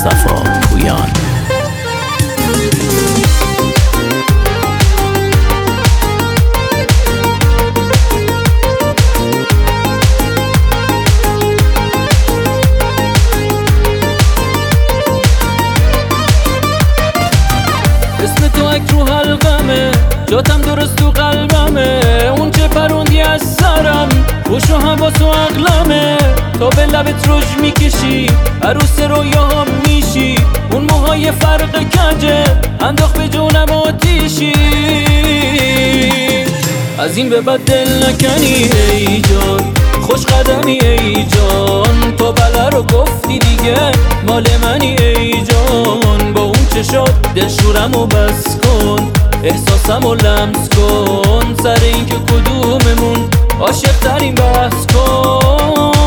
مصطفی پویان. اسم تو اک رو حلقمه، جاتم درست تو قلبمه. اون چه پروندی از سرم، روش و حواس و عقلمه. تا به لبت رژ میکشی، عروس رویاهام میشی. اون موهای فرق کجه، انداخت به جونم آتیشی. از این به بعد دل نکنی ای جان، خوش قدمی ای جان. تو بله رو گفتی دیگه، مال منی ای جان. با اون چشات دلشورمو بس کن، احساسمو لمس کن. سر این که کدوممون عاشق ترین بحث کن.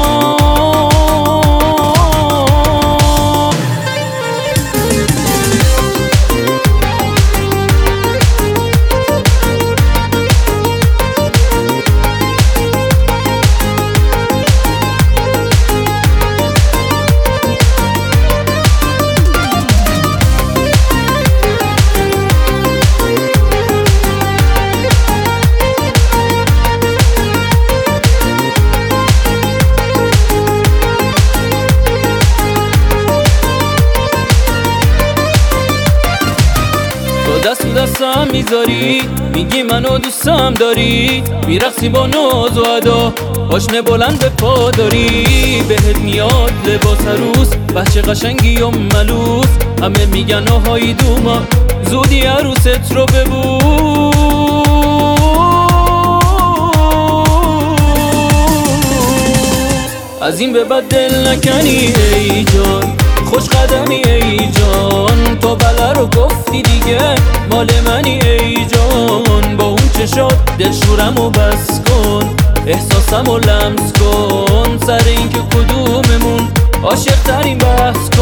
دست تو دستم میذاری، میگی منو دوستم داری. میرقصی با ناز و ادا، پاشنه بلند به پا داری. بهت میاد لباس عروس، بچه قشنگی و ملوس. همه میگن آهای دوما، زودی عروست رو ببوس. از این به بعد دل نکنی ای جان، خوش قدمی ای جان. تو بله رو گفتی دیگه، مال منی ای جان. با اون چشات دلشورمو بس کن، احساسمو لمس کن. سر این که کدوممون عاشق ترین بحث کن.